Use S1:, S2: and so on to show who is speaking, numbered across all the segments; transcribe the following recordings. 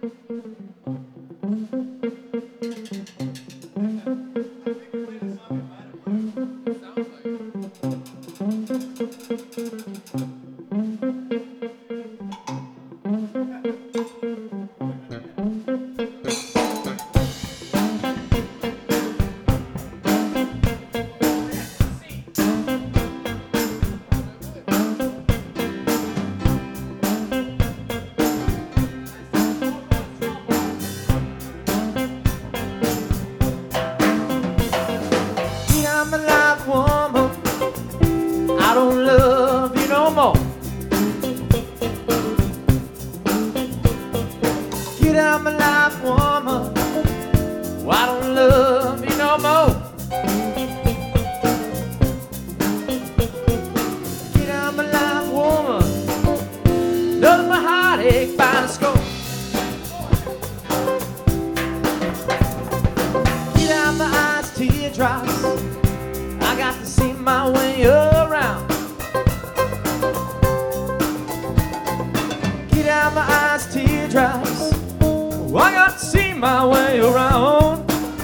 S1: I'm a life woman, I don't love you no more. Get out my life, woman, I don't love you no more. Get out my life, woman, does my heartache by the score. Get out my eyes, teardrops, I got to see my way around. Get out my eyes, teardrops, oh, I got to see my way around.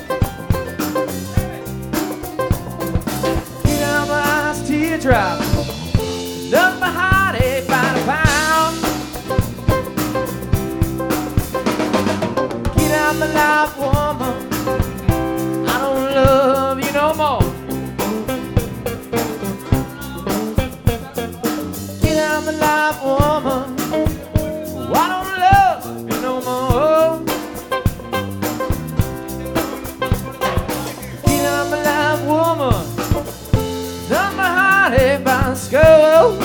S1: Get out my eyes, teardrops, love my heartache by the pound. Get out my life, woman, I don't love you no more. I'm a live woman, oh, I don't love you no more. Get out my live woman, done my heartache by the skull.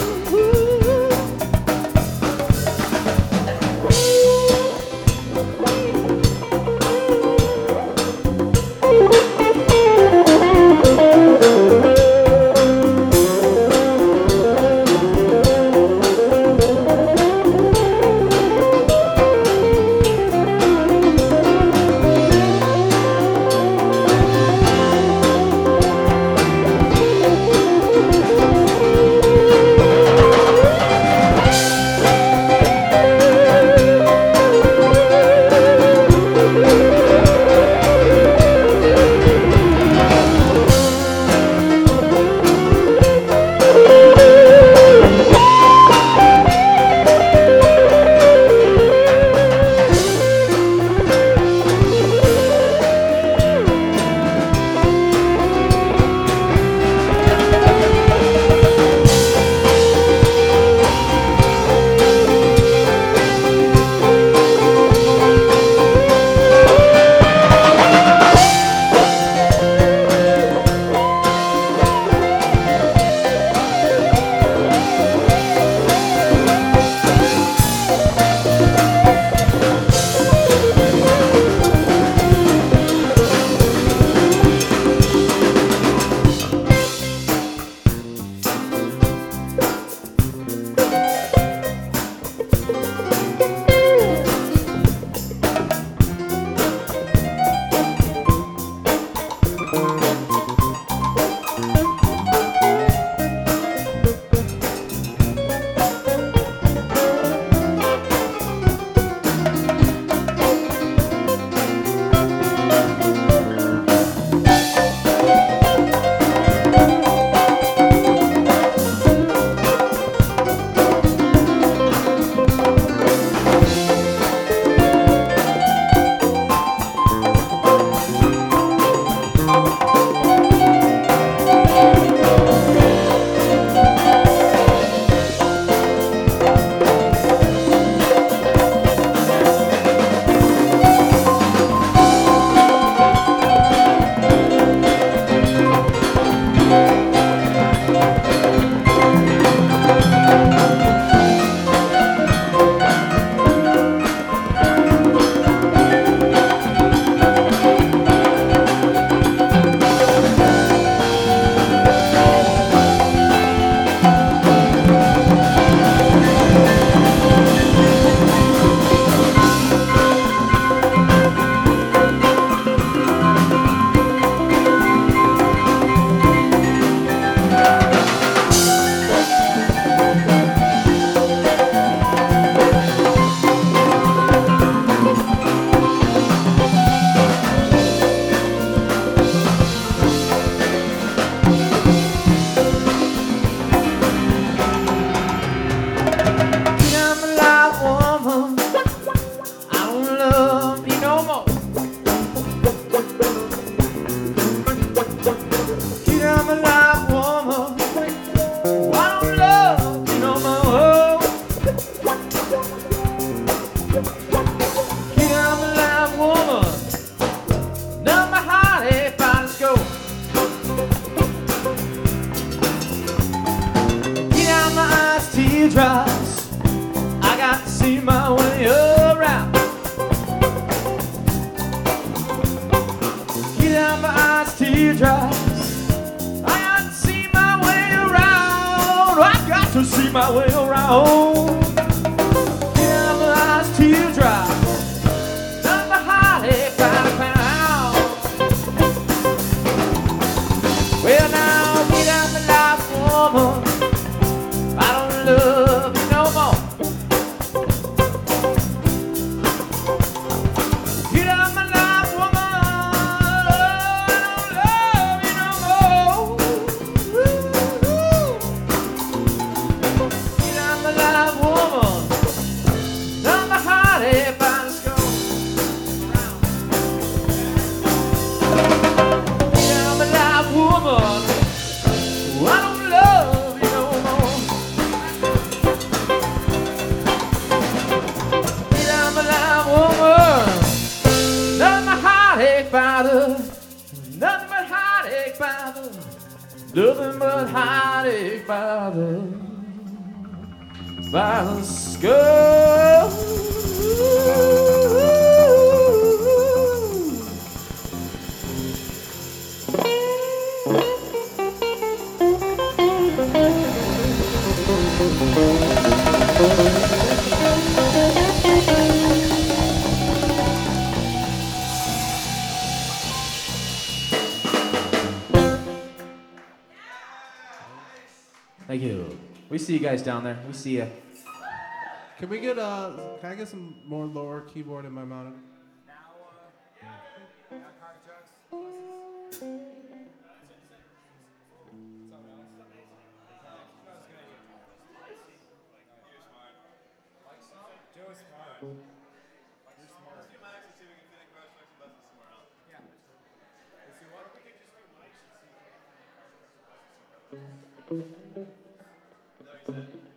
S1: see my way around. Yeah, my eyes teardrop, not my heartache by the pound. Well, now get out my life, woman. I don't love you no more. Get out my life, woman. I don't love you no more. Get out my life, woman. Not my heartache by the skull. Get out my life, woman. I don't love you no more. Get out my life, woman. Nothing but heartache by the, nothing but heartache by the, nothing but heartache by the skull. Thank you. We see you guys down there. We see you.
S2: Can we get can I get some more lower keyboard in my monitor?
S3: Thank you.